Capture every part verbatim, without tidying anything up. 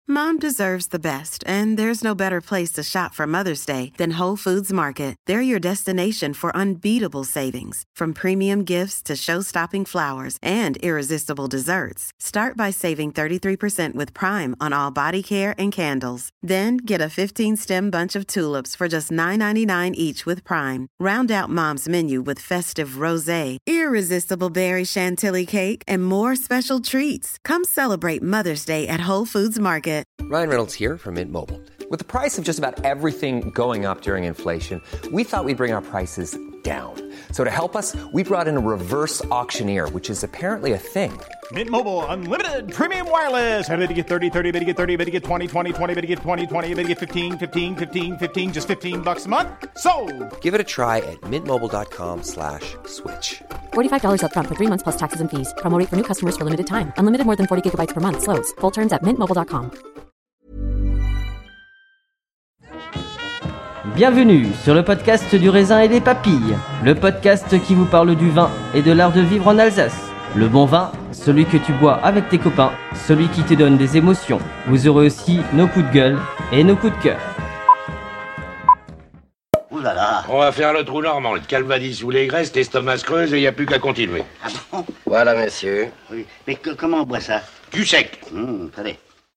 Mom deserves the best, and there's no better place to shop for Mother's Day than Whole Foods Market. They're your destination for unbeatable savings, from premium gifts to show-stopping flowers and irresistible desserts. Start by saving thirty-three percent with Prime on all body care and candles. Then get a fifteen-stem bunch of tulips for just nine ninety-nine each with Prime. Round out Mom's menu with festive rosé, irresistible berry chantilly cake, and more special treats. Come celebrate Mother's Day at Whole Foods Market. Ryan Reynolds here from Mint Mobile. With the price of just about everything going up during inflation, we thought we'd bring our prices down. So to help us, we brought in a reverse auctioneer, which is apparently a thing. Mint Mobile Unlimited Premium Wireless. How to get thirty, thirty, how to get thirty, how to get twenty, twenty, twenty, how to get twenty, twenty, how to get fifteen, fifteen, fifteen, fifteen, just fifteen bucks a month? Sold! Give it a try at mintmobile.com slash switch. forty-five dollars up front for three months plus taxes and fees. Promo rate for new customers for limited time. Unlimited more than forty gigabytes per month. Slows full terms at mint mobile dot com. Bienvenue sur le podcast du raisin et des papilles, le podcast qui vous parle du vin et de l'art de vivre en Alsace. Le bon vin, celui que tu bois avec tes copains, celui qui te donne des émotions. Vous aurez aussi nos coups de gueule et nos coups de cœur. Ouh là là. On va faire le trou normand, le calvadis ou les graisses, l'estomac se creuse et il n'y a plus qu'à continuer. Ah bon? Voilà, monsieur. Oui. Mais que- comment on boit ça? Du sec. Hum, allez.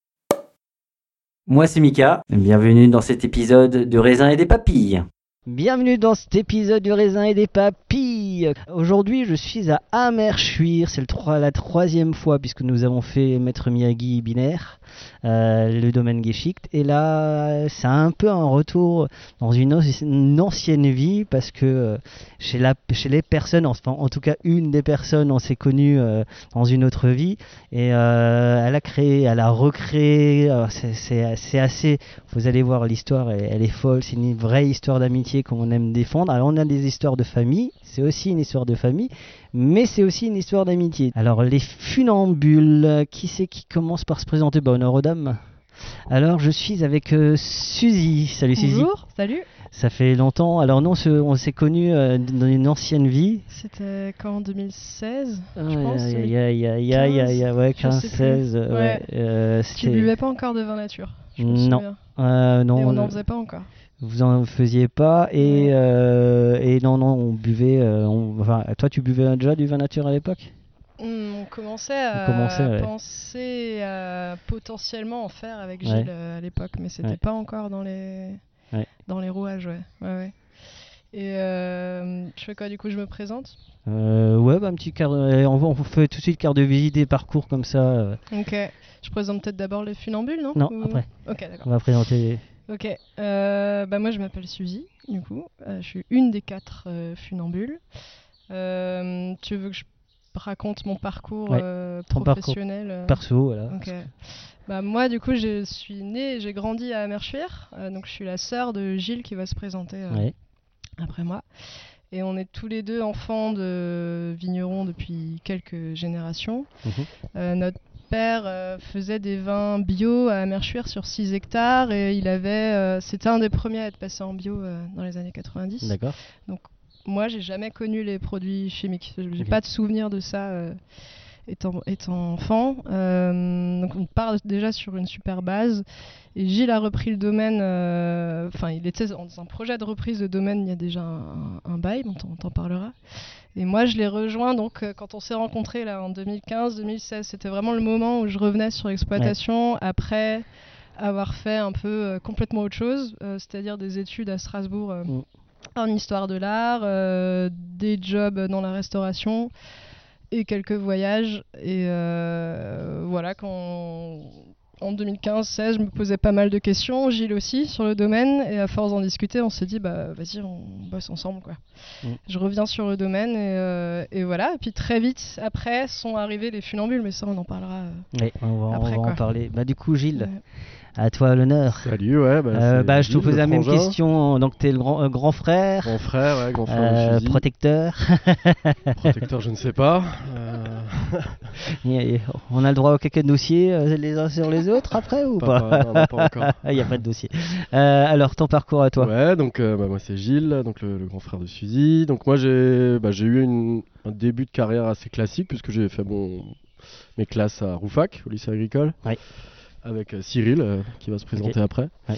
Moi c'est Mika, bienvenue dans cet épisode de Raisin et des Papilles. Bienvenue dans cet épisode du Raisin et des Papilles. Aujourd'hui je suis à Amerschwir, c'est le trois, la troisième fois puisque nous avons fait Maître Miyagi binaire, euh, le domaine Geschichte. Et là c'est un peu un retour dans une, une ancienne vie parce que euh, chez, la, chez les personnes, enfin en tout cas une des personnes on s'est connu euh, dans une autre vie et euh, elle a créé, elle a recréé, euh, c'est, c'est, c'est assez, vous allez voir l'histoire elle, elle est folle, c'est une vraie histoire d'amitié qu'on aime défendre. Alors on a des histoires de famille, c'est aussi une histoire de famille, mais c'est aussi une histoire d'amitié. Alors les funambules, qui c'est qui commence par se présenter? Bah honneur aux dames. Alors je suis avec euh, Suzy. Salut Suzy. Bonjour, salut. Ça fait longtemps. Alors non, on s'est connus euh, dans une ancienne vie. C'était quand, en deux mille seize, Ah, je pense. Il y a, il y a, il y a, il y a, il y a, ouais, Je quinze, sais plus. seize. Ouais. Ouais, euh, Tu c'était- buvais pas encore de vin nature, je me Non. souviens. Euh, non, Et on on- n'en faisait pas encore. vous en faisiez pas et, Ouais. euh, et non, non, on buvait. euh, on- enfin, toi, tu buvais déjà du vin nature à l'époque? Hmm, on commençait à On commençait, ouais. penser à potentiellement en faire avec Ouais. Gilles euh, à l'époque, mais c'était Ouais. pas encore dans les Ouais. dans les rouages, ouais. ouais, ouais. Et euh, je fais quoi du coup? Je me présente? Euh, ouais, bah, un petit quart. de- On, on fait tout de suite carte de visite des parcours comme ça. euh, Ok. Je présente peut-être d'abord les funambules, non? Non, Ou- après. Ok, d'accord. On va présenter. Ok, euh, bah moi je m'appelle Suzy, du coup, Euh, je suis une des quatre euh, funambules. Euh, tu veux que je raconte mon parcours Ouais, euh, ton parcours professionnel euh, Perso, voilà. Ok. Bah moi du coup je suis née et j'ai grandi à Amerschwir, euh, donc je suis la sœur de Gilles qui va se présenter euh, Ouais. après moi. Et on est tous les deux enfants de vignerons depuis quelques générations. Mhm. Euh, notre père euh, faisait des vins bio à Amerschwir sur six hectares et il avait, euh, c'était un des premiers à être passé en bio euh, dans les années quatre-vingt-dix. D'accord. Moi, j'ai jamais connu les produits chimiques. J'ai Ok. pas de souvenir de ça euh, étant, étant enfant. Euh, donc on part déjà sur une super base. Et Gilles a repris le domaine. euh, Enfin, il était dans un projet de reprise de domaine il y a déjà un, un bail, on t'en, on t'en parlera. Et moi, je l'ai rejoint donc euh, quand on s'est rencontrés là en deux mille quinze deux mille seize. C'était vraiment le moment où je revenais sur l'exploitation après avoir fait un peu euh, complètement autre chose, euh, c'est-à-dire des études à Strasbourg. euh, Mm. en histoire de l'art, euh, des jobs dans la restauration et quelques voyages. Et euh, voilà, quand en deux mille quinze seize, je me posais pas mal de questions, Gilles aussi, sur le domaine. Et à force d'en discuter, on s'est dit, bah vas-y, on bosse ensemble, quoi. Mm. Je reviens sur le domaine et, euh, et voilà. Et puis très vite après sont arrivés les funambules, mais ça, on en parlera. euh, Ouais, on va, on Après, va en quoi. parler. Bah du coup, Gilles, ouais. à toi l'honneur. Salut, ouais. Bah, Euh, c'est bah, je te Gilles, pose le la même frangin. question. Donc, tu es le grand, euh, grand frère, Grand frère, ouais, grand frère euh, de Suzy. protecteur. Protecteur, je ne sais pas. Euh, Et- et on a le droit au quelques dossiers euh, les uns sur les autres après ou Pas- pas? pas- non, non, pas encore. Il n'y a pas de dossier. Euh, alors, ton parcours à toi. Ouais, donc euh, bah, moi c'est Gilles, donc le, le grand frère de Suzy. Donc moi j'ai bah, j'ai eu une, un début de carrière assez classique puisque j'ai fait mon, mes classes à Roufac, au lycée agricole. Ouais. avec euh, Cyril euh, qui va se présenter Ok. après. Ouais.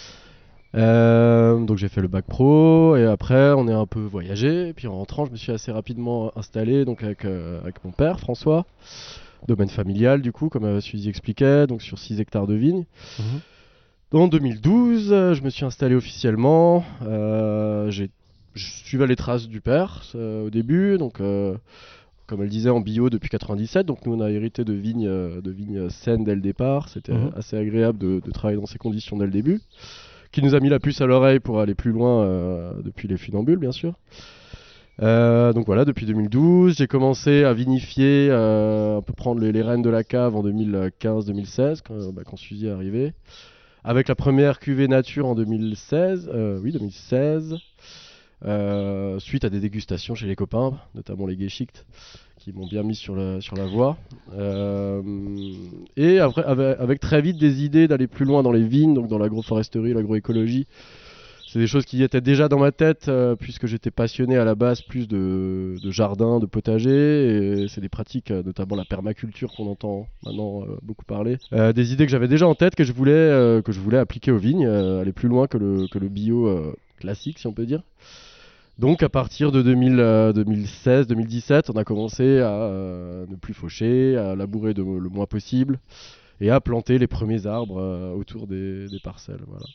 Euh, donc j'ai fait le bac pro et après on est un peu voyagé. Et puis en rentrant, je me suis assez rapidement installé donc avec, euh, avec mon père François, domaine familial du coup, comme euh, Suzy expliquait, donc sur six hectares de vignes. Mhm. En deux mille douze, euh, je me suis installé officiellement. Euh, j'ai, je suivais les traces du père euh, au début, donc euh, comme elle disait en bio depuis quatre-vingt-dix-sept. Donc nous on a hérité de vignes, euh, de vignes saines dès le départ. C'était Mhm. assez agréable de, de travailler dans ces conditions dès le début. Qui nous a mis la puce à l'oreille pour aller plus loin euh, depuis les funambules, bien sûr. Euh, donc voilà, depuis deux mille douze, j'ai commencé à vinifier, euh, un peu prendre les, les rênes de la cave en deux mille quinze deux mille seize, quand, bah, quand Suzy est arrivé. Avec la première cuvée nature en deux mille seize, euh, oui, deux mille seize, euh, suite à des dégustations chez les copains, notamment les Geschicht, qui m'ont bien mis sur la, sur la voie. Euh, et après, avec, avec très vite des idées d'aller plus loin dans les vignes, donc dans l'agroforesterie, l'agroécologie. C'est des choses qui étaient déjà dans ma tête, euh, puisque j'étais passionné à la base plus de, de jardin, de potager. Et c'est des pratiques, euh, notamment la permaculture qu'on entend maintenant euh, beaucoup parler. Euh, des idées que j'avais déjà en tête, que je voulais, euh, que je voulais appliquer aux vignes, euh, aller plus loin que le, que le bio euh, classique, si on peut dire. Donc à partir de deux mille, euh, deux mille seize deux mille dix-sept, on a commencé à euh, ne plus faucher, à labourer de, le moins possible et à planter les premiers arbres euh, autour des, des parcelles. Voilà.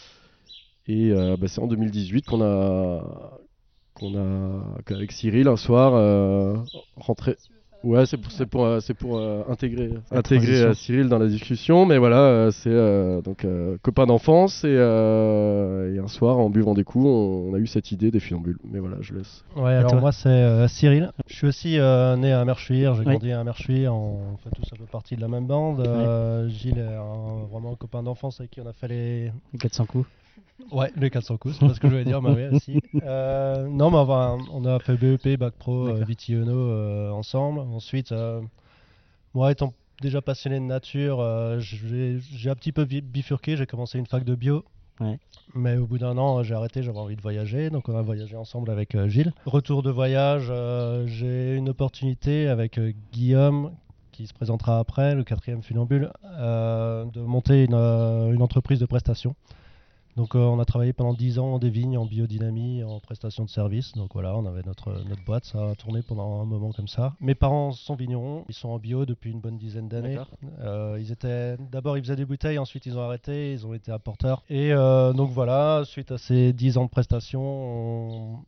Et euh, bah, c'est en deux mille dix-huit qu'on a, qu'on a qu'avec Cyril un soir euh, rentré. Ouais, c'est pour, c'est pour, euh, c'est pour euh, intégrer, La intégrer euh, Cyril dans la discussion, mais voilà, euh, c'est euh, donc euh, copain d'enfance et, euh, et un soir en buvant des coups, on, on a eu cette idée des funambules. Mais voilà, je laisse. Ouais, alors toi moi c'est euh, Cyril. Je suis aussi euh, né à Merchuir, j'ai Oui. grandi à Merchuir, on fait tous un peu partie de la même bande. Euh, Gilles est un, vraiment un copain d'enfance avec qui on a fait les... Les quatre cents coups. Ouais, les quatre cents coups, c'est pas ce que je voulais dire, mais oui, aussi. Euh, non, mais enfin, on a fait B E P, Bac Pro, euh, Vitiono euh, ensemble. Ensuite, euh, moi étant déjà passionné de nature, euh, j'ai j'ai un petit peu vi- bifurqué, j'ai commencé une fac de bio. Ouais. Mais au bout d'un an, j'ai arrêté, j'avais envie de voyager, donc on a voyagé ensemble avec euh, Gilles. Retour de voyage, euh, j'ai une opportunité avec euh, Guillaume, qui se présentera après, le quatrième funambule, euh, de monter une, euh, une entreprise de prestation. Donc euh, on a travaillé pendant dix ans des vignes, en biodynamie, en prestation de services. Donc voilà, on avait notre, notre boîte, ça a tourné pendant un moment comme ça. Mes parents sont vignerons, ils sont en bio depuis une bonne dizaine d'années. Euh, ils étaient, d'abord ils faisaient des bouteilles, ensuite ils ont arrêté, ils ont été apporteurs. Et euh, donc voilà, suite à ces dix ans de prestation, on,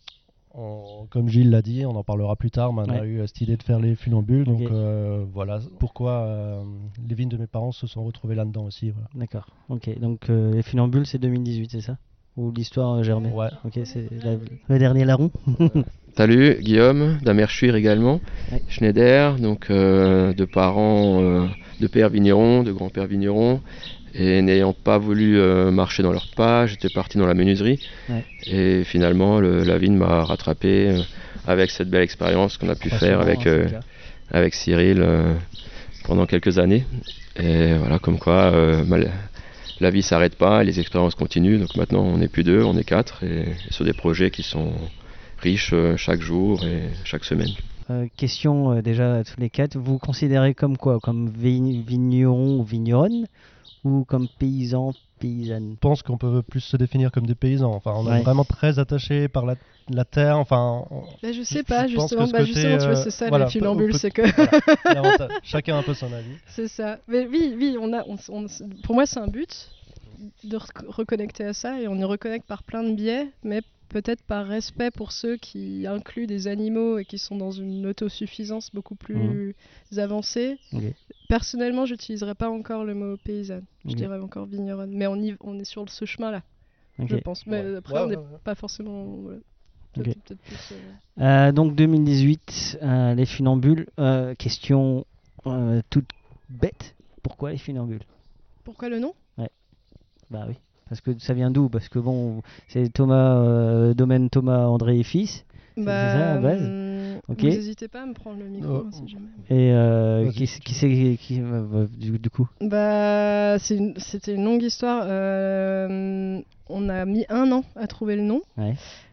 on, comme Gilles l'a dit, on en parlera plus tard, mais on a Ouais. eu euh, cette idée de faire les funambules. Donc Ok. euh, voilà pourquoi euh, les vignes de mes parents se sont retrouvées là-dedans aussi. Voilà. D'accord. Ok. Donc euh, les funambules, c'est deux mille dix-huit, c'est ça? Ou l'histoire euh, germée? Ouais. Ok, c'est la- le dernier larron. Salut, Guillaume, d'Amerchuir également, Ouais. Schneider, donc euh, de parents, euh, de pères vignerons, de grands-pères vignerons, et n'ayant pas voulu euh, marcher dans leurs pas, j'étais parti dans la menuiserie, Ouais. et finalement le, la vigne m'a rattrapé euh, avec cette belle expérience qu'on a pu faire Passionnant, avec, hein, c'est euh, le cas. avec Cyril euh, pendant quelques années, et voilà, comme quoi euh, bah, la, la vie s'arrête pas, les expériences continuent, donc maintenant on n'est plus deux, on est quatre, et, et sur des projets qui sont riches euh, chaque jour et chaque semaine. Euh, question euh, déjà à tous les quatre, vous vous considérez comme quoi? Comme vi- vigneron ou vigneronne? Ou comme paysan, paysanne? Je pense qu'on peut plus se définir comme des paysans. Enfin, on est Ouais. vraiment très attachés par la, la terre. Enfin, on- Bah, je sais pas, je pense justement, que ce bah, côté, justement, tu vois, euh, c'est ça voilà, les funambules, on peut- c'est que. voilà, l'avantage. Chacun a un peu son avis. C'est ça. Mais oui, oui, on a, on, on- pour moi, c'est un but de rec- reconnecter à ça et on y reconnecte par plein de biais, mais peut-être par respect pour ceux qui incluent des animaux et qui sont dans une autosuffisance beaucoup plus avancée. Ok. Personnellement, j'utiliserais pas encore le mot paysanne. Je Ok. dirais encore vigneronne. Mais on, y, on est sur ce chemin-là, je Ok. pense. Mais Ouais. après, Ouais, on n'est ouais, ouais. pas forcément. Voilà. Ok. Peut-être- peut-être plus, euh, Euh, donc deux mille dix-huit, euh, les funambules. Euh, question euh, toute bête. Pourquoi les funambules? Pourquoi le nom? Bah oui. Parce que ça vient d'où? Parce que bon, c'est Thomas, euh, domaine Thomas, André et fils. C'est- Bah, c'est ça à la base? hum, Ok. Vous n'hésitez pas à me prendre le micro, Oh. hein, si jamais. Et euh, Vas-y. qui, c'est- qui c'est qui, euh, euh, du, du coup? Bah, c'est une- c'était une longue histoire. Euh, on a mis un an à trouver le nom. Ouais.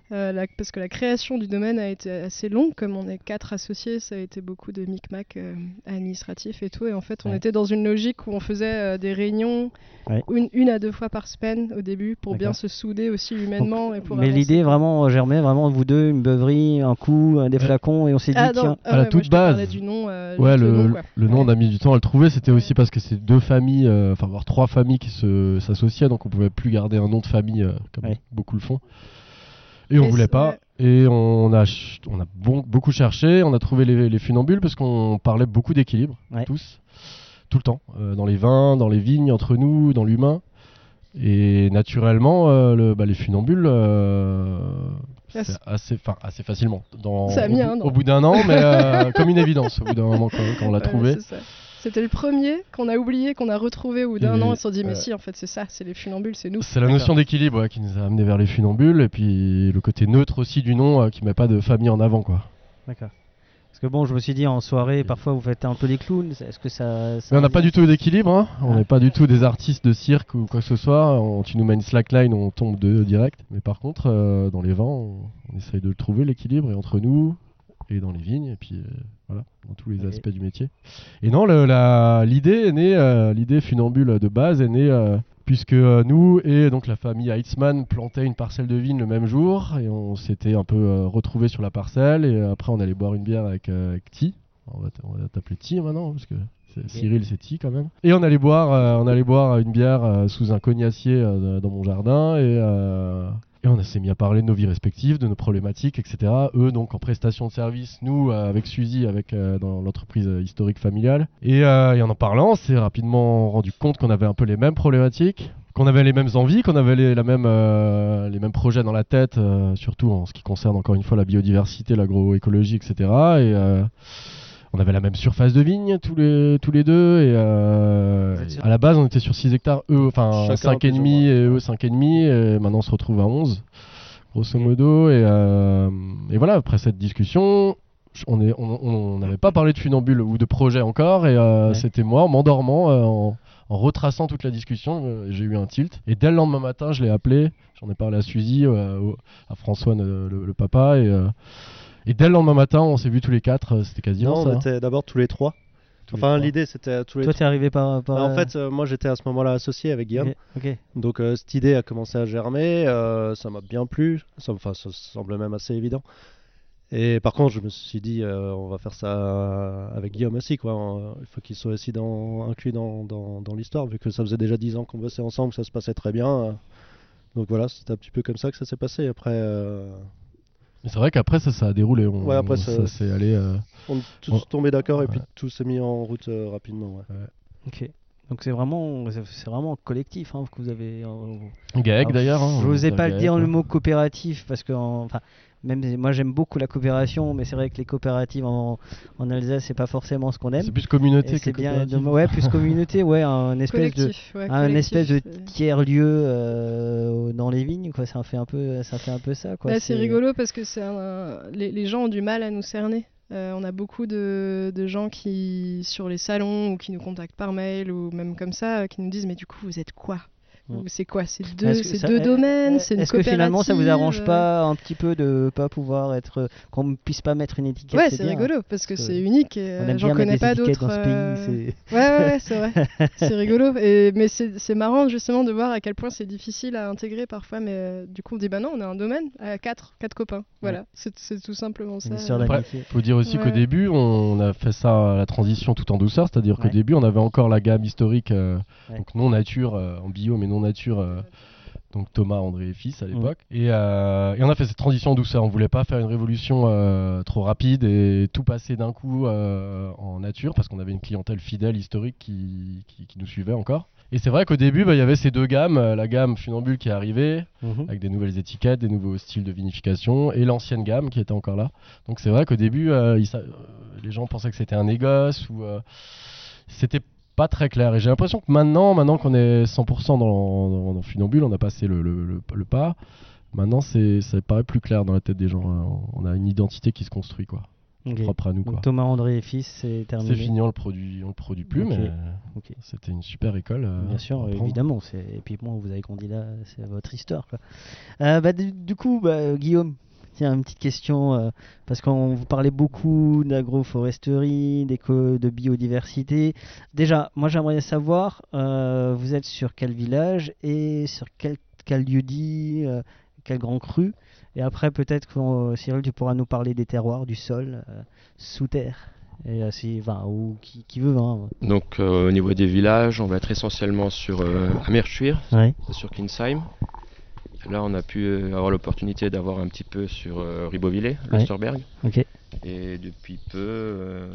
Euh, la, parce que la création du domaine a été assez longue, comme on est quatre associés, ça a été beaucoup de micmac euh, administratifs et tout, et en fait on ouais. était dans une logique où on faisait euh, des réunions ouais. une, une à deux fois par semaine au début, pour D'accord. bien se souder aussi humainement. Donc, et pour mais avancer. l'idée vraiment germait, vraiment vous deux, une beuverie, un coup, des flacons, et on s'est dit ah, tiens, non, ah, à la ouais, toute moi, base, du nom, euh, ouais, le, le, nom, quoi. le nom ouais. on a mis du temps à le trouver, c'était ouais. aussi parce que c'est deux familles, euh, enfin voire trois familles qui se, s'associaient, donc on pouvait plus garder un nom de famille euh, comme ouais. beaucoup le font. Et on et voulait pas. Ouais. Et on a, ch- on a bon, beaucoup cherché. On a trouvé les, les funambules parce qu'on parlait beaucoup d'équilibre, ouais. tous, tout le temps, euh, dans les vins, dans les vignes, entre nous, dans l'humain. Et naturellement, euh, le, bah, les funambules, euh, yes. c'est assez, assez facilement. Dans, ça a mis un an. Au bout d'un an, mais euh, comme une évidence, au bout d'un moment quand, quand on l'a ouais, trouvé. C'est ça. C'était le premier qu'on a oublié, qu'on a retrouvé au bout d'un et an. On s'est dit, mais euh, si, en fait, c'est ça, c'est les funambules, c'est nous. C'est la notion d'équilibre ouais, qui nous a amené vers les funambules, et puis le côté neutre aussi du nom euh, qui met pas de famille en avant, quoi. D'accord. Parce que bon, je me suis dit, en soirée, parfois vous faites un peu des clowns. Est-ce que ça. ça mais on n'a pas du tout d'équilibre, hein. On n'est ah. pas du tout des artistes de cirque ou quoi que ce soit. On, tu nous mets une slackline, on tombe de direct. Mais par contre, euh, dans les vents, on, on essaye de le trouver, l'équilibre, et entre nous. Et dans les vignes, et puis euh, voilà, dans tous les aspects du métier. Et non, le, la, l'idée est née, euh, l'idée funambule de base est née euh, puisque euh, nous et donc la famille Heitzmann plantaient une parcelle de vigne le même jour, et on s'était un peu euh, retrouvés sur la parcelle, et euh, après on allait boire une bière avec, euh, avec Ti. On va, t- on va t'appeler Ti maintenant, parce que c'est, okay. Cyril c'est Ti quand même. Et on allait boire, euh, on allait boire une bière euh, sous un cognacier euh, dans mon jardin, et... Euh, Et on s'est mis à parler de nos vies respectives, de nos problématiques, et cetera. Eux, donc, en prestation de service, nous, euh, avec Suzy, avec, euh, dans l'entreprise euh, historique familiale. Et, euh, et en en parlant, on s'est rapidement rendu compte qu'on avait un peu les mêmes problématiques, qu'on avait les mêmes envies, qu'on avait les, la même, euh, les mêmes projets dans la tête, euh, surtout en ce qui concerne, encore une fois, la biodiversité, l'agroécologie, et cetera. Et... Euh, on avait la même surface de vigne tous les, tous les deux, et, euh, et à la base on était sur six hectares, eux, enfin cinq et demi et eux cinq et demi, et maintenant on se retrouve à onze, grosso modo, et, euh, et voilà, après cette discussion, on n'avait on, on pas parlé de funambule ou de projet encore, et euh, ouais. c'était moi en m'endormant, euh, en, en retraçant toute la discussion, euh, j'ai eu un tilt, et dès le lendemain matin je l'ai appelé, j'en ai parlé à Suzy, euh, à François, le, le, le papa, et... Euh, Et dès le lendemain matin, on s'est vus tous les quatre, c'était quasiment non, ça. on était d'abord tous les trois. Tous enfin, les l'idée c'était tous les Toi, trois. t'es arrivé par. par... En fait, euh, moi j'étais à ce moment-là associé avec Guillaume. Okay. Okay. Donc euh, cette idée a commencé à germer, euh, ça m'a bien plu, ça, enfin, ça semble même assez évident. Et par contre, je me suis dit, euh, on va faire ça avec Guillaume aussi, quoi. Il faut qu'il soit aussi dans, inclus dans, dans, dans l'histoire, vu que ça faisait déjà dix ans qu'on bossait ensemble, que ça se passait très bien. Donc voilà, c'était un petit peu comme ça que ça s'est passé. Après. Euh... Mais c'est vrai qu'après ça, ça a déroulé. On, ouais, après ça, ça s'est allé. Euh... On est tous on... tombés d'accord, ouais. Et puis tout s'est mis en route euh, rapidement. Ouais. Ouais. Ok. Donc c'est vraiment, c'est vraiment collectif hein, que vous avez. Euh... Gaëc d'ailleurs. Hein, je n'osais pas le dire hein. Le mot coopératif parce que, enfin, même moi j'aime beaucoup la coopération, mais c'est vrai que les coopératives en, en Alsace c'est pas forcément ce qu'on aime. C'est plus communauté et que c'est bien, coopérative. De, ouais, plus communauté, ouais, un espèce collectif, de, ouais, un espèce de c'est... tiers lieu euh, dans les vignes, quoi. Ça fait un peu, ça fait un peu ça, quoi. Bah, c'est... c'est rigolo parce que c'est un, les, les gens ont du mal à nous cerner. Euh, on a beaucoup de, de gens qui sur les salons ou qui nous contactent par mail ou même comme ça, qui nous disent mais du coup vous êtes quoi? C'est quoi? C'est deux, c'est ça, deux domaines, est, c'est une est-ce coopérative. Est-ce que finalement ça vous arrange pas un petit peu de pas pouvoir être, qu'on ne puisse pas mettre une étiquette? Ouais, c'est, c'est bien, rigolo parce que, que c'est unique et on aime j'en bien connais pas d'autres. Dans ce pays, c'est... Ouais, ouais, ouais, c'est vrai. C'est rigolo. Et, mais c'est, c'est marrant justement de voir à quel point c'est difficile à intégrer parfois. Mais euh, du coup, on dit bah non, on a un domaine à quatre, quatre copains. Voilà, ouais. c'est, c'est tout simplement ça. Après, faut dire aussi ouais. qu'au début, on a fait ça à la transition tout en douceur, c'est-à-dire ouais. qu'au début, on avait encore la gamme historique, euh, ouais. donc non nature euh, en bio, mais non nature. Euh, donc Thomas, André et fils à l'époque. Mmh. Et, euh, et on a fait cette transition en douceur. On voulait pas faire une révolution euh, trop rapide et tout passer d'un coup euh, en nature parce qu'on avait une clientèle fidèle, historique qui, qui, qui nous suivait encore. Et c'est vrai qu'au début, bah, y avait ces deux gammes. La gamme Funambule qui est arrivée mmh. avec des nouvelles étiquettes, des nouveaux styles de vinification et l'ancienne gamme qui était encore là. Donc c'est vrai qu'au début, euh, il, les gens pensaient que c'était un négoce ou euh, c'était pas très clair, et j'ai l'impression que maintenant, maintenant qu'on est cent pour cent dans, dans, dans Funambule, on a passé le, le, le, le pas, maintenant c'est, ça paraît plus clair dans la tête des gens, on a une identité qui se construit, quoi. okay. propre à nous. Donc quoi. Thomas André et fils, c'est terminé. C'est fini, on le produit, on le produit plus, okay. mais okay. c'était une super école. Euh, Bien sûr, évidemment. C'est... Et puis bon, vous avez grandi là, c'est votre histoire. Quoi. Euh, bah, du, du coup, bah, Guillaume, tiens, une petite question, euh, parce qu'on vous parlait beaucoup d'agroforesterie, d'éco, de biodiversité. Déjà, moi j'aimerais savoir, euh, vous êtes sur quel village et sur quel, quel lieu-dit, euh, quel grand cru. Et après, peut-être que euh, Cyril, tu pourras nous parler des terroirs, du sol, euh, sous terre. Et, euh, si, enfin, ou qui, qui veut. Hein. Donc, euh, au niveau des villages, on va être essentiellement sur euh, Amerschwir, ouais. sur Kinsheim. Là, on a pu avoir l'opportunité d'avoir un petit peu sur euh, Ribeauvillé, ouais. Lesterberg. Okay. Et depuis peu, euh,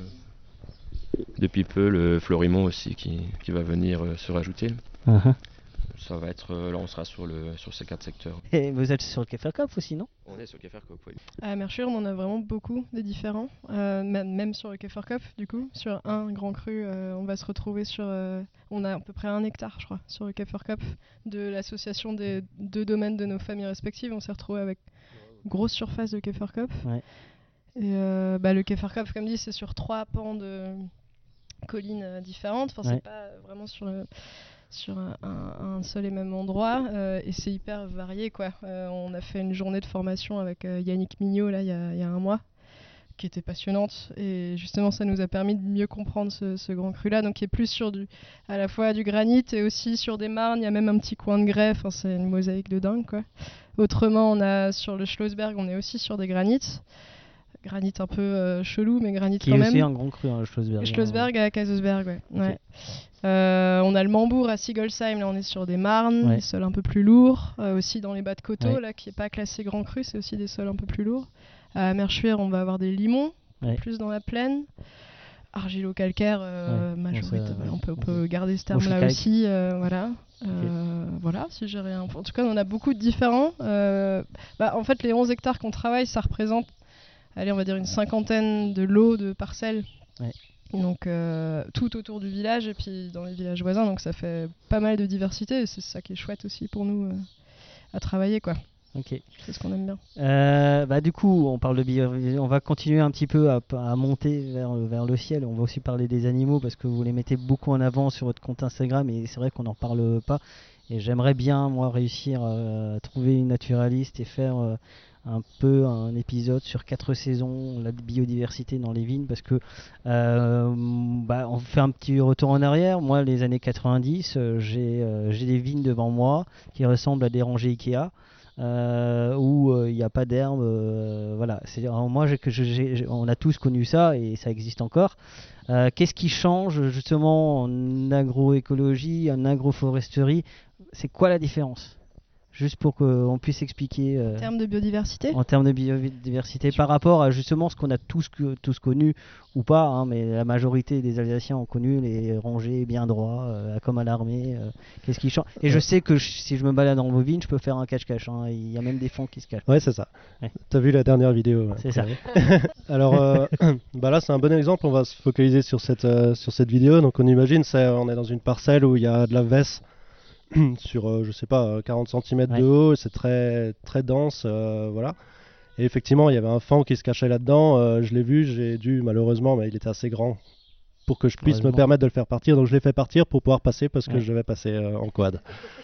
depuis peu, le Florimont aussi qui, qui va venir euh, se rajouter. Uh-huh. Ça va être, euh, là on sera sur, le, sur ces quatre secteurs. Et vous êtes sur le Keferkopf aussi, non? On est sur le Keferkopf, oui. À Mercure, on en a vraiment beaucoup des différents, euh, même, même sur le Keferkopf, du coup. Sur un grand cru, euh, on va se retrouver sur... Euh, on a à peu près un hectare, je crois, sur le Keferkopf, de l'association des deux domaines de nos familles respectives. On s'est retrouvé avec une grosse surface de Keferkopf. Ouais. Et euh, bah, le Keferkopf, comme dit, c'est sur trois pans de collines euh, différentes. Enfin, ouais. c'est pas vraiment sur le... sur un, un, un seul et même endroit euh, et c'est hyper varié quoi. Euh, on a fait une journée de formation avec euh, Yannick Mignot là il y, y a un mois qui était passionnante et justement ça nous a permis de mieux comprendre ce, ce grand cru là, donc qui est plus sur du, à la fois du granit et aussi sur des marnes. Il y a même un petit coin de grès, enfin, c'est une mosaïque de dingue quoi. Autrement on a sur le Schlossberg, on est aussi sur des granites. Granit un peu euh, chelou, mais granit qui quand même. Qui est aussi un grand cru, hein, le Schlossberg. Schlossberg à Kaisersberg, ouais. Okay. ouais. Euh, on a le Mambourg à Sigolsheim, là on est sur des marnes, ouais. des sols un peu plus lourds. Euh, aussi dans les bas de coteaux, ouais. là qui n'est pas classé grand cru, c'est aussi des sols un peu plus lourds. À Merschwir, on va avoir des limons, ouais. plus dans la plaine. Argilo-calcaire, euh, ouais. majorité, on, voilà, on, peut, on peut garder ce terme-là aussi. Euh, voilà. Euh, okay. Voilà, si j'ai rien. En tout cas, on a beaucoup de différents. Euh, bah, en fait, les onze hectares qu'on travaille, ça représente, allez, on va dire une cinquantaine de lots de parcelles. Ouais. Donc euh, tout autour du village et puis dans les villages voisins, donc ça fait pas mal de diversité et c'est ça qui est chouette aussi pour nous euh, à travailler quoi. Ok. C'est ce qu'on aime bien. Euh, bah du coup, on parle de bio, on va continuer un petit peu à, à monter vers, vers le ciel. On va aussi parler des animaux parce que vous les mettez beaucoup en avant sur votre compte Instagram et c'est vrai qu'on n'en parle pas. Et j'aimerais bien moi réussir à trouver une naturaliste et faire euh, un peu un épisode sur quatre saisons, la biodiversité dans les vignes, parce que euh, bah, on fait un petit retour en arrière. Moi, les années quatre-vingt-dix, euh, j'ai, euh, j'ai des vignes devant moi qui ressemblent à des rangées Ikea. Euh, où il euh, n'y a pas d'herbe, euh, voilà. C'est, alors moi, j'ai, j'ai, j'ai, on a tous connu ça et ça existe encore. Euh, qu'est-ce qui change justement en agroécologie, en agroforesterie? C'est quoi la différence? Juste pour qu'on puisse expliquer. Euh, en termes de biodiversité En termes de biodiversité, par rapport à justement ce qu'on a tous, tous connu, ou pas, hein, mais la majorité des Alsaciens ont connu les rangées bien droits, euh, comme à l'armée. Euh, qu'est-ce qui change? Et je sais que je, si je me balade dans vos vignes, je peux faire un cache-cache. Hein, il y a même des fonds qui se cachent. Ouais, c'est ça. Ouais. T'as vu la dernière vidéo? Ouais. C'est ça. Alors euh, bah là, c'est un bon exemple. On va se focaliser sur cette, euh, sur cette vidéo. Donc on imagine, c'est, on est dans une parcelle où il y a de la vesse sur, euh, je sais pas, quarante centimètres ouais. de haut, c'est très, très dense, euh, voilà. Et effectivement, il y avait un fan qui se cachait là-dedans, euh, je l'ai vu, j'ai dû, malheureusement, mais il était assez grand pour que je puisse me permettre de le faire partir, donc je l'ai fait partir pour pouvoir passer parce que ouais. je devais passer euh, en quad.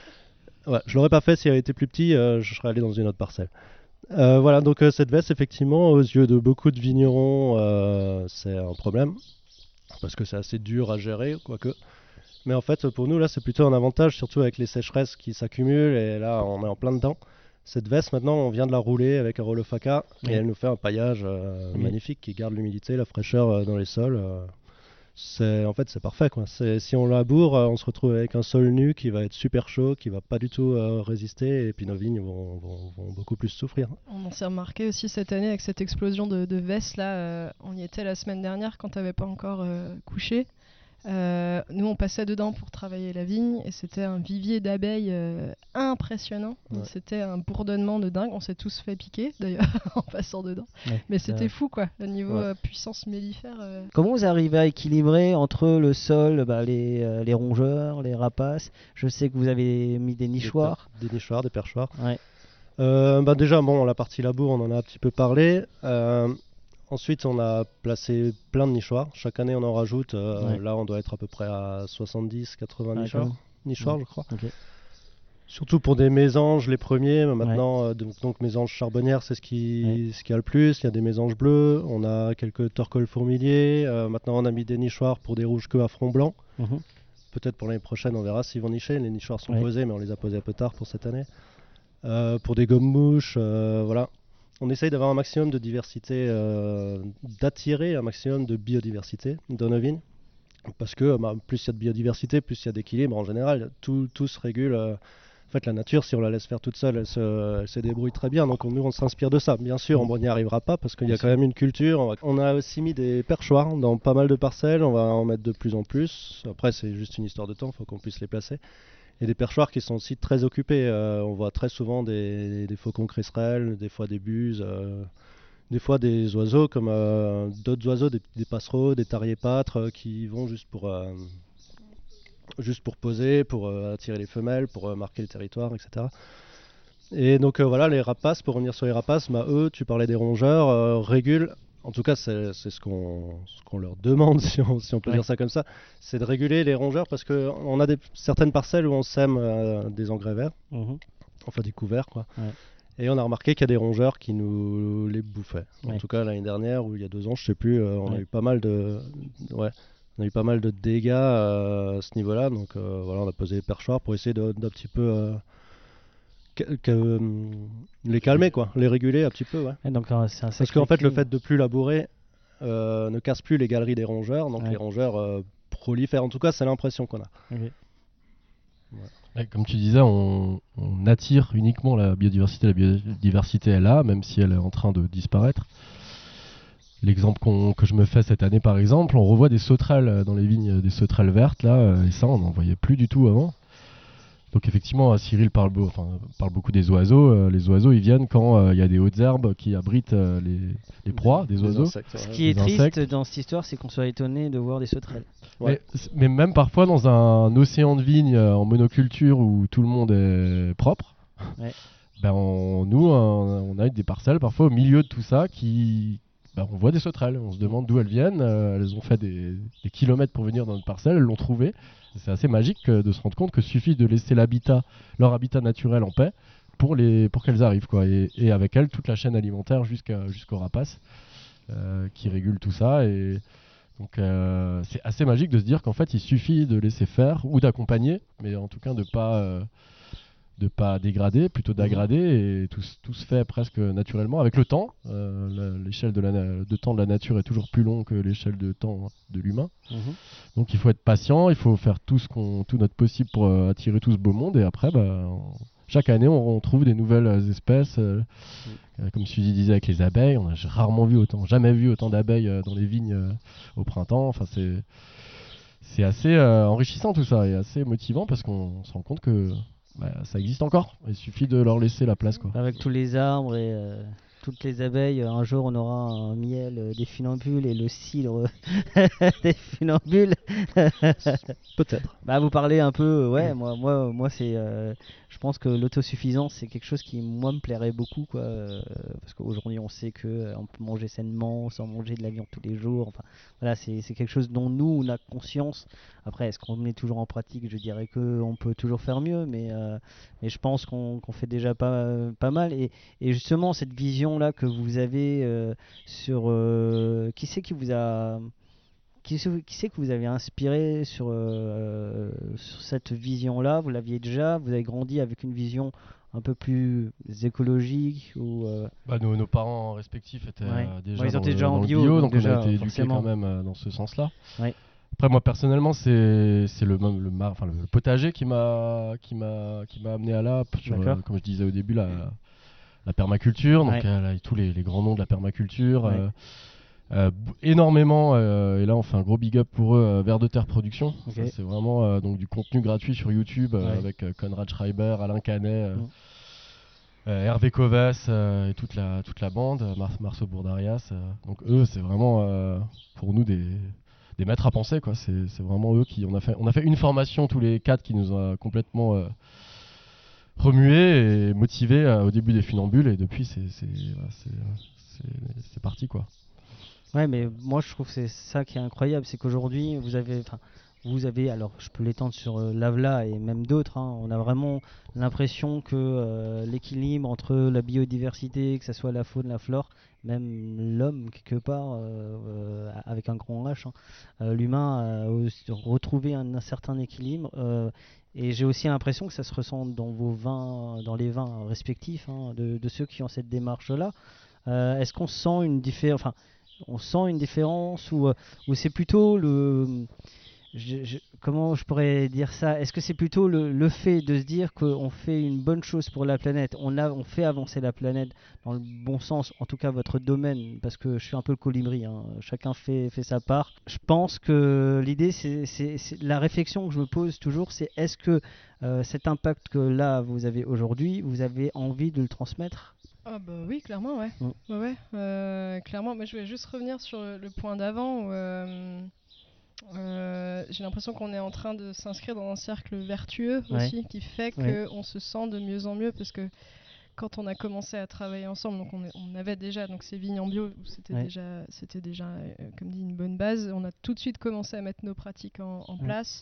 Ouais, je l'aurais pas fait s'il avait été plus petit, euh, je serais allé dans une autre parcelle. Euh, voilà, donc euh, cette veste, effectivement, aux yeux de beaucoup de vignerons, euh, c'est un problème, parce que c'est assez dur à gérer, quoique. Mais en fait, pour nous, là, c'est plutôt un avantage, surtout avec les sécheresses qui s'accumulent. Et là, on est en plein dedans. Cette veste, maintenant, on vient de la rouler avec un rouleau Faca. Oui. Et elle nous fait un paillage euh, oui. magnifique qui garde l'humidité, la fraîcheur euh, dans les sols. Euh, c'est, en fait, c'est parfait, quoi. C'est, si on laboure, euh, on se retrouve avec un sol nu qui va être super chaud, qui ne va pas du tout euh, résister. Et puis nos vignes vont, vont, vont beaucoup plus souffrir. On s'est remarqué aussi cette année avec cette explosion de, de vestes. Là, euh, on y était la semaine dernière quand tu n'avais pas encore euh, couché. Euh, nous on passait dedans pour travailler la vigne et c'était un vivier d'abeilles euh, impressionnant. Ouais. C'était un bourdonnement de dingue, on s'est tous fait piquer d'ailleurs en passant dedans, ouais, mais c'était euh... fou quoi, le niveau ouais. euh, puissance mellifère. Euh... Comment vous arrivez à équilibrer entre le sol, bah, les, euh, les rongeurs, les rapaces? Je sais que vous avez mis des nichoirs. Des, per- des nichoirs, des perchoirs. Ouais. Euh, bah déjà bon, la partie labour on en a un petit peu parlé. Euh, Ensuite, on a placé plein de nichoirs. Chaque année, on en rajoute. Euh, Ouais. Là, on doit être à peu près à soixante-dix quatre-vingts Ah, nichoirs, quand même. nichoirs Ouais. je crois. Ok. Surtout pour des mésanges, les premiers. Mais maintenant, euh, donc, donc mésanges charbonnières, c'est ce qui, Ouais. ce qui a le plus. Il y a des mésanges bleus. On a quelques torcoles fourmiliers. Euh, maintenant, on a mis des nichoirs pour des rouges queues à front blanc. Mhm. Peut-être pour l'année prochaine, on verra s'ils vont nicher. Les nichoirs sont Ouais. posés, mais on les a posés un peu tard pour cette année. Euh, pour des gommes-mouches, euh, voilà. On essaye d'avoir un maximum de diversité, euh, d'attirer un maximum de biodiversité dans nos vignes. Parce que bah, plus il y a de biodiversité, plus il y a d'équilibre en général. Tout, tout se régule. euh, En fait, la nature, si on la laisse faire toute seule, elle se, elle se débrouille très bien. Donc on- nous, on s'inspire de ça. Bien sûr, on n'y arrivera pas parce qu'il y a quand même une culture. On, va- on a aussi mis des perchoirs dans pas mal de parcelles. On va en mettre de plus en plus. Après, c'est juste une histoire de temps. Il faut qu'on puisse les placer. Et des perchoirs qui sont aussi très occupés. Euh, on voit très souvent des, des faucons cresserelles, des fois des buses, euh, des fois des oiseaux comme euh, d'autres oiseaux, des, des passereaux, des tariers-pâtres euh, qui vont juste pour, euh, juste pour poser, pour euh, attirer les femelles, pour euh, marquer le territoire, et cetera. Et donc euh, voilà, les rapaces, pour revenir sur les rapaces, bah, eux, tu parlais des rongeurs, euh, régulent. En tout cas, c'est c'est ce qu'on ce qu'on leur demande, si on, si on peut Ouais. dire ça comme ça, c'est de réguler les rongeurs parce qu'on a des, certaines parcelles où on sème euh, des engrais verts, Mhm. enfin des couverts, quoi. Ouais. Et on a remarqué qu'il y a des rongeurs qui nous les bouffaient. En Ouais. tout cas, l'année dernière ou il y a deux ans, je sais plus, euh, on a Ouais. eu pas mal de, ouais, on a eu pas mal de dégâts euh, à ce niveau-là. Donc euh, voilà, on a posé les perchoirs pour essayer de- d'un petit peu euh, que- que, euh, les calmer, quoi, les réguler un petit peu, ouais. Et donc, euh, c'est un Parce sacré qu'en fait, le équilibre. fait de plus labourer euh, ne casse plus les galeries des rongeurs, donc Ouais. les rongeurs euh, prolifèrent. En tout cas, c'est l'impression qu'on a. Ok. Ouais, comme tu disais, on, on attire uniquement la biodiversité. La biodiversité est là, même si elle est en train de disparaître. L'exemple qu'on- que je me fais cette année, par exemple, on revoit des sauterelles dans les vignes, des sauterelles vertes, là, euh, et ça, on n'en voyait plus du tout avant. Donc effectivement, Cyril parle, beau- enfin, parle beaucoup des oiseaux. Euh, les oiseaux, ils viennent quand euh, il y a des hautes herbes qui abritent euh, les, les proies des Des oiseaux. insectes, Ce ouais. qui est Des triste insectes. dans cette histoire, c'est qu'on soit étonné de voir des sauterelles. Ouais. Mais, mais même parfois dans un océan de vignes euh, en monoculture où tout le monde est propre, Ouais. ben on- nous on, on a des parcelles parfois au milieu de tout ça qui, ben on voit des sauterelles, on se demande d'où elles viennent, euh, elles ont fait des, des kilomètres pour venir dans notre parcelle, elles l'ont trouvé. C'est assez magique euh, de se rendre compte que suffit de laisser l'habitat, leur habitat naturel en paix pour, les, pour qu'elles arrivent, quoi. Et, et avec elles toute la chaîne alimentaire jusqu'à, jusqu'aux rapaces euh, qui régulent tout ça. Et donc euh, c'est assez magique de se dire qu'en fait il suffit de laisser faire ou d'accompagner, mais en tout cas de pas euh, de pas dégrader, plutôt d'aggrader, et tout, s- tout se fait presque naturellement avec le temps. Euh, la- l'échelle de, la na- de temps de la nature est toujours plus long que l'échelle de temps de l'humain. Mhm. Donc il faut être patient, il faut faire tout ce qu'on, tout notre possible pour euh, attirer tout ce beau monde, et après bah, on- chaque année on, on trouve des nouvelles euh, espèces. euh, euh, comme Suzy disait avec les abeilles, on a j- rarement vu autant, jamais vu autant d'abeilles euh, dans les vignes euh, au printemps. Enfin c'est c'est assez euh, enrichissant tout ça et assez motivant parce qu'on se rend compte que bah, ça existe encore. Il suffit de leur laisser la place, quoi. Avec tous les arbres et euh, toutes les abeilles, euh, un jour on aura un miel euh, des funambules et le cidre des funambules. Peut-être. Bah vous parlez un peu, euh, ouais, moi, moi, moi c'est, euh, je pense que l'autosuffisance c'est quelque chose qui moi me plairait beaucoup, quoi, euh, parce qu'aujourd'hui on sait que euh, on peut manger sainement sans manger de la viande tous les jours. Enfin, voilà, c'est c'est quelque chose dont nous on a conscience. Après, est-ce qu'on met toujours en pratique? Je dirais que on peut toujours faire mieux, mais euh, mais je pense qu'on qu'on fait déjà pas pas mal. Et, et justement cette vision là que vous avez euh, sur euh, qui c'est qui vous a qui c'est, qui c'est que vous avez inspiré sur, euh, sur cette vision-là? Vous l'aviez déjà, vous avez grandi avec une vision un peu plus écologique ou euh, Bah, nos, nos parents respectifs étaient Ouais. euh, déjà, Ouais, ils dans, étaient le, déjà dans en le bio, bio, donc donc, déjà, on a été éduqués forcément. quand même euh, dans ce sens-là. Ouais. Après, moi personnellement, c'est c'est le, même- le, mar- enfin, le potager qui m'a qui m'a qui m'a amené à là, sur, D'accord. euh, comme je disais au début, la, la permaculture, donc Ouais. euh, là, tous les, les grands noms de la permaculture. Ouais. euh, euh, b- énormément, euh, et là on fait un gros big up pour eux, euh, Vers de Terre Production. Ok. Ça, c'est vraiment euh, donc du contenu gratuit sur YouTube euh, Ouais. avec euh, Conrad Schreiber, Alain Canet, euh, Mm. euh, Hervé Covas euh, et toute la, toute la bande, euh, Mar- Marceau Bourdarias. euh. donc eux, c'est vraiment euh, pour nous des, des maîtres à penser, quoi. C'est, c'est vraiment eux qui. On a, fait, on a fait une formation tous les quatre qui nous a complètement euh, remués et motivés euh, au début des funambules, et depuis c'est, c'est, voilà, c'est, c'est, c'est parti, quoi. Ouais, mais moi je trouve que c'est ça qui est incroyable, c'est qu'aujourd'hui vous avez, enfin, vous avez, alors je peux l'étendre sur euh, l'Avla et même d'autres, hein, on a vraiment l'impression que euh, l'équilibre entre la biodiversité, que ce soit la faune, la flore, même l'homme quelque part, euh, euh, avec un grand H, hein, euh, l'humain a aussi retrouvé un, un certain équilibre. Euh, et j'ai aussi l'impression que ça se ressent dans vos vins, dans les vins respectifs, hein, de, de ceux qui ont cette démarche-là. Euh, est-ce qu'on sent une différence, enfin, on sent une différence ou, ou c'est plutôt le... Je, je, comment je pourrais dire ça? Est-ce que c'est plutôt le, le fait de se dire qu'on fait une bonne chose pour la planète, on, a, on fait avancer la planète dans le bon sens, en tout cas votre domaine, parce que je suis un peu le colibri, hein, chacun fait, fait sa part. Je pense que l'idée, c'est, c'est, c'est la réflexion que je me pose toujours, c'est est-ce que euh, cet impact que là vous avez aujourd'hui, vous avez envie de le transmettre? Ah bah oui, clairement, ouais. Mm. Ouais, ouais euh, clairement. Moi, je voulais juste revenir sur le point d'avant où euh, euh, j'ai l'impression qu'on est en train de s'inscrire dans un cercle vertueux Ouais. aussi, qui fait qu'on Ouais. se sent de mieux en mieux, parce que quand on a commencé à travailler ensemble, donc on, est, on avait déjà donc ces vignes en bio, c'était Ouais. déjà, c'était déjà euh, comme dit, une bonne base. On a tout de suite commencé à mettre nos pratiques en, en Ouais. place.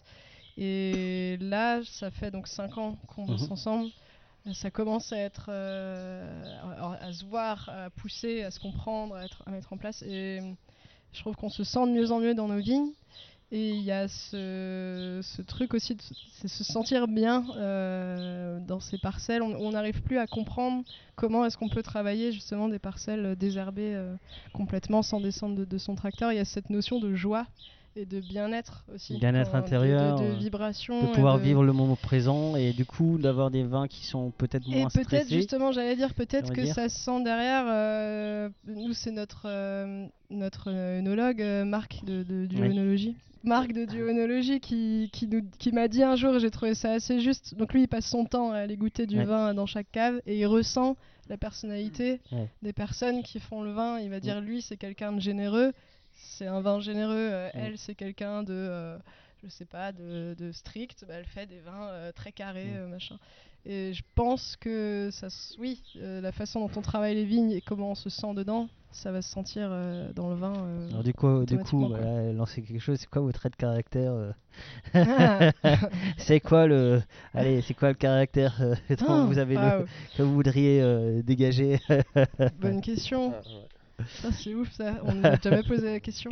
Et là, ça fait donc cinq ans qu'on bosse Mhm. ensemble. Ça commence à être, euh, à, à se voir, à pousser, à se comprendre, à, être, à mettre en place. Et je trouve qu'on se sent de mieux en mieux dans nos vignes. Et il y a ce, ce truc aussi, de, c'est se sentir bien euh, dans ces parcelles. On n'arrive plus à comprendre comment est-ce qu'on peut travailler justement des parcelles désherbées euh, complètement sans descendre de, de son tracteur. Il y a cette notion de joie et de bien-être aussi. Bien-être quand, intérieur, de, de, de vibration. de pouvoir de... vivre le moment présent et du coup d'avoir des vins qui sont peut-être Et moins peut-être stressés. justement, j'allais dire, peut-être que dire. ça se sent derrière. Euh, nous, c'est notre, euh, notre euh, œnologue, euh, Marc de, de duonologie. Oui. Marc de duonologie qui, qui, nous, qui m'a dit un jour, et j'ai trouvé ça assez juste. Donc lui, il passe son temps à aller goûter du ouais. vin dans chaque cave et il ressent la personnalité ouais. des personnes qui font le vin. Il va dire, lui, c'est quelqu'un de généreux. C'est un vin généreux. Euh, ouais. Elle, c'est quelqu'un de... Euh, je sais pas, de, de strict, bah, elle fait des vins euh, très carrés, mmh. euh, machin. Et je pense que ça, oui, euh, la façon dont on travaille les vignes et comment on se sent dedans, ça va se sentir euh, dans le vin. Euh, Alors du coup, du coup, voilà, lancer quelque chose. C'est quoi vos traits de caractère euh... ah. C'est quoi le, allez, c'est quoi le caractère euh, dont oh, vous avez wow. le, que vous voudriez euh, dégager? Bonne question. Ah, ouais. Ça, c'est ouf ça. On n'a jamais posé la question.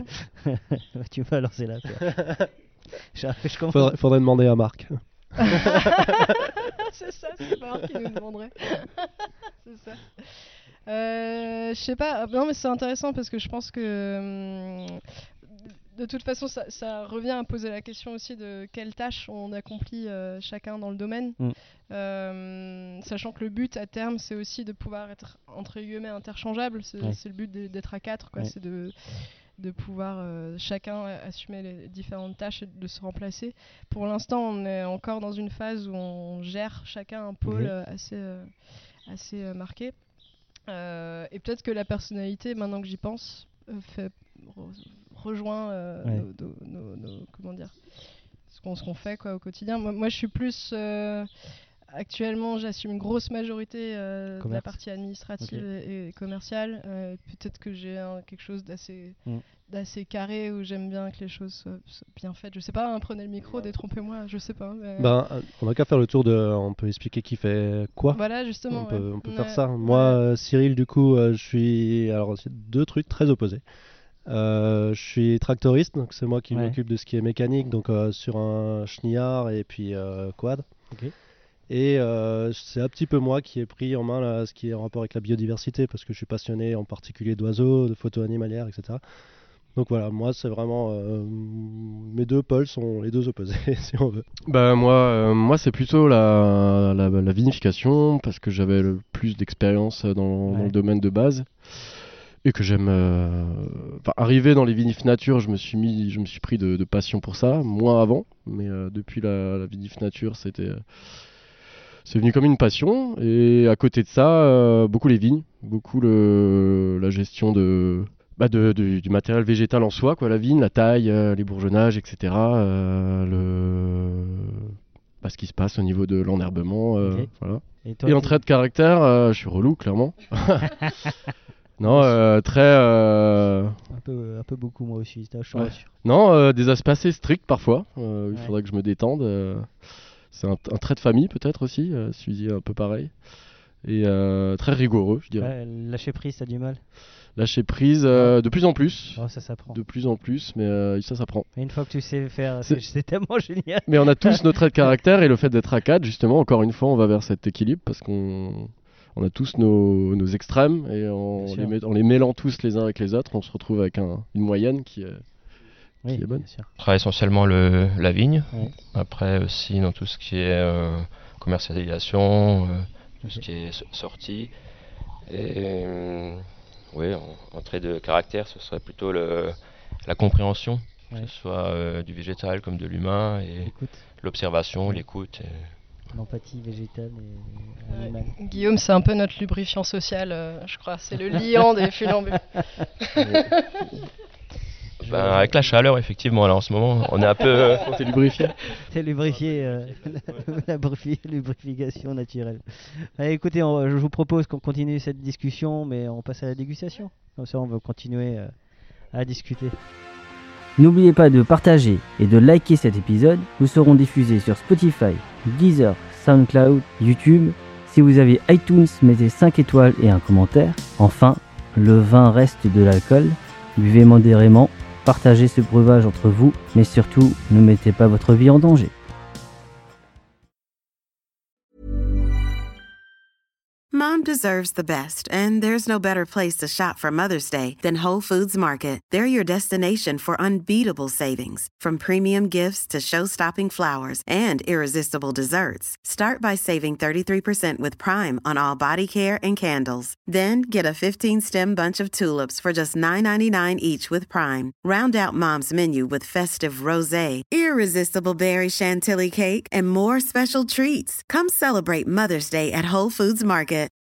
Tu vas lancer là. Je, je faudrait, faudrait demander à Marc. C'est ça, c'est Marc qui nous demanderait. C'est ça. Euh, je sais pas. Non, mais c'est intéressant parce que je pense que hum, de toute façon, ça, ça revient à poser la question aussi de quelles tâches on accomplit euh, chacun dans le domaine. Mm. Euh, sachant que le but à terme, c'est aussi de pouvoir être entre guillemets interchangeable. C'est, ouais. c'est le but d'être à quatre, quoi. Ouais. C'est de de pouvoir euh, chacun assumer les différentes tâches et de se remplacer. Pour l'instant, on est encore dans une phase où on gère chacun un pôle mmh. euh, assez, euh, assez euh, marqué. Euh, et peut-être que la personnalité, maintenant que j'y pense, euh, fait, re- rejoint euh, ouais. nos, nos, nos, nos, comment dire, ce qu'on, ce qu'on fait quoi, au quotidien. Moi, moi, je suis plus... Euh, Actuellement, j'assume une grosse majorité euh, de la partie administrative okay. et, et commerciale. Euh, peut-être que j'ai un, quelque chose d'assez, mm. d'assez carré où j'aime bien que les choses soient, soient bien faites. Je sais pas, hein, prenez le micro, détrompez-moi, je sais pas. Mais... Ben, on n'a qu'à faire le tour de... On peut expliquer qui fait quoi. Voilà, justement. On peut, ouais. on peut ouais. faire ça. Moi, ouais. euh, Cyril, du coup, euh, je suis... Alors, c'est deux trucs très opposés. Euh, je suis tractoriste, donc c'est moi qui ouais. m'occupe de ce qui est mécanique, donc euh, sur un chenillard et puis euh, quad. Okay. Et euh, c'est un petit peu moi qui ai pris en main là, ce qui est en rapport avec la biodiversité, parce que je suis passionné en particulier d'oiseaux, de photos animalières, et cetera. Donc voilà, moi c'est vraiment... Euh, mes deux pôles sont les deux opposés, si on veut. Bah moi, euh, moi c'est plutôt la, la, la vinification, parce que j'avais le plus d'expérience dans, ouais. dans le domaine de base. Et que j'aime... Euh... Enfin, arrivé dans les vinifs nature, je me suis, mis, je me suis pris de, de passion pour ça, moins avant. Mais euh, depuis la, la vinif nature, c'était... Euh... C'est venu comme une passion, et à côté de ça, euh, beaucoup les vignes, beaucoup le, la gestion de, bah de, de, du matériel végétal en soi, quoi, la vigne, la taille, euh, les bourgeonnages, et cetera. Euh, le, bah, ce qui se passe au niveau de l'enherbement. Euh, okay. Voilà. Et, toi, et en trait de caractère, euh, je suis relou, clairement. Non, euh, très... Euh... Un, peu, un peu beaucoup moi aussi, je suis ouais. rassuré. Non, euh, des aspects assez stricts parfois. Euh, il ouais. faudrait que je me détende. Euh, c'est un, un trait de famille peut-être aussi, euh, suivi un peu pareil. Et euh, très rigoureux, je dirais. Ouais, lâcher prise, t'as du mal? Lâcher prise, euh, de plus en plus. Oh, ça s'apprend. De plus en plus, mais euh, ça s'apprend. Et une fois que tu sais faire, c'est, c'est tellement génial. Mais on a tous nos traits de caractère et le fait d'être à quatre, justement, encore une fois, on va vers cet équilibre parce qu'on on a tous nos, nos extrêmes et en les, met, en les mêlant tous les uns avec les autres, on se retrouve avec un, une moyenne qui est, oui, qui est bonne. On travaille essentiellement le, la vigne. Ouais. Après aussi dans tout ce qui est euh, commercialisation, euh, tout ce qui est sortie. Et euh, oui, en, en trait de caractère, ce serait plutôt le, la compréhension, ouais. que ce soit euh, du végétal comme de l'humain, et l'écoute. L'observation, ouais. l'écoute. Et... L'empathie végétale et animale. Ouais. Guillaume, c'est un peu notre lubrifiant social, euh, je crois. C'est le liant des funambules. Ben, avec la chaleur, effectivement, là en ce moment, on est un peu. Euh... T'es lubrifié. T'es lubrifié, euh, la, la lubrification naturelle. Allez, écoutez, on, je vous propose qu'on continue cette discussion, mais on passe à la dégustation. Comme ça, on va continuer euh, à discuter. N'oubliez pas de partager et de liker cet épisode. Nous serons diffusés sur Spotify, Deezer, SoundCloud, YouTube. Si vous avez iTunes, mettez cinq étoiles et un commentaire. Enfin, le vin reste de l'alcool. Buvez modérément. Partagez ce breuvage entre vous, mais surtout, ne mettez pas votre vie en danger. Mom deserves the best, and there's no better place to shop for Mother's Day than Whole Foods Market. They're your destination for unbeatable savings, from premium gifts to show-stopping flowers and irresistible desserts. Start by saving thirty-three percent with Prime on all body care and candles. Then get a fifteen-stem bunch of tulips for just nine ninety-nine each with Prime. Round out Mom's menu with festive rosé, irresistible berry chantilly cake, and more special treats. Come celebrate Mother's Day at Whole Foods Market.